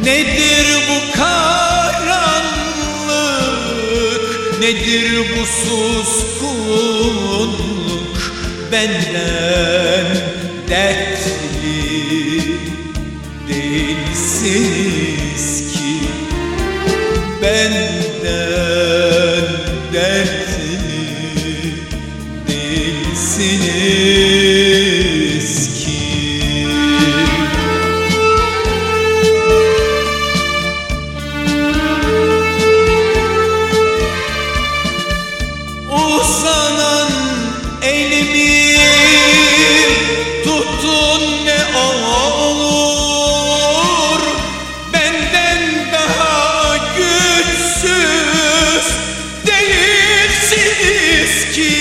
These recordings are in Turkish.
Nedir bu karanlık, nedir bu suskunluk? Benden dertli değilsiniz ki, benden dertli değilsiniz ki. Uzanan elimi tutun ne olur, benden daha güçsüz değilsiniz ki.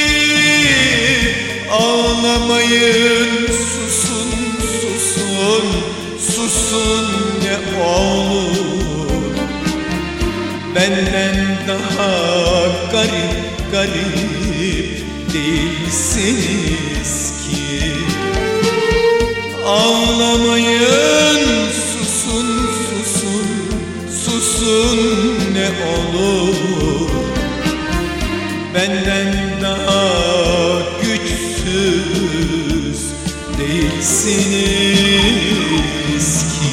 Ağlamayın, susun, susun, susun ne olur, benden daha garip garip değilsiniz ki. Ağlamayın, susun, susun, susun ne olur, benden daha güçsüz değilsiniz ki.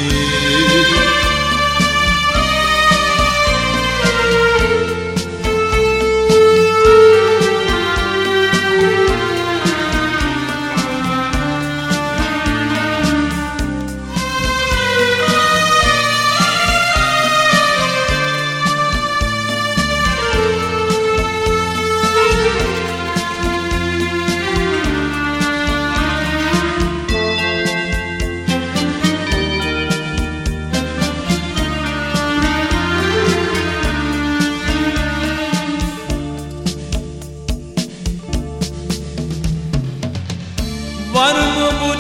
Var mı bu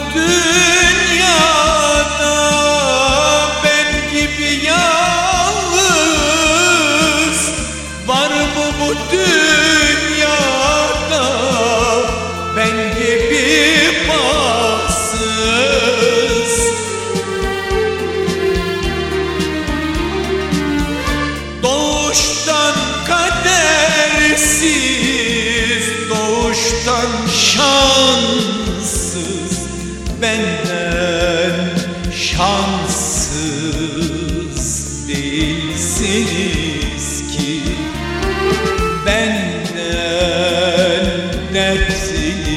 dünyada ben gibi yalnız? Var mı bu dünyada ben gibi bahtsız? Doğuştan kadersiz, doğuştan şanssız, benden şanssız değilsiniz ki, benden dertli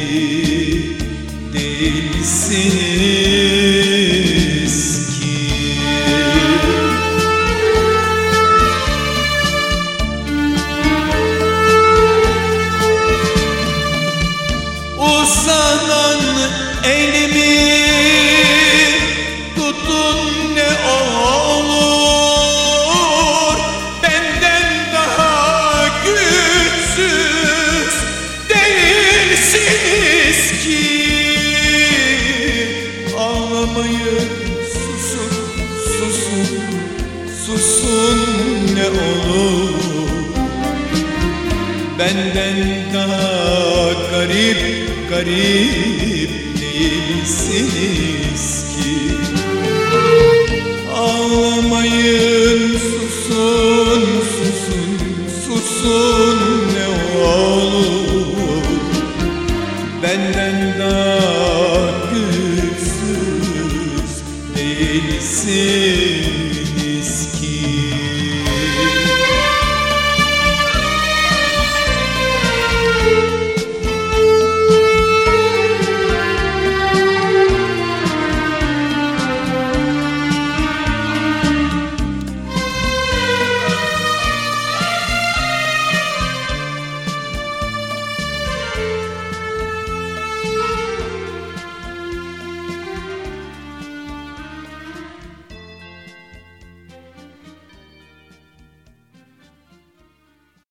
değilsiniz ki. Uzanan elimi tutun ne olur, benden daha güçsüz değilsiniz ki. Ağlamayın, susun, susun, susun ne olur, benden daha garip garip değilsiniz ki. Ağlamayın, susun, susun, susun ne olur, benden daha güçsüz değilsiniz.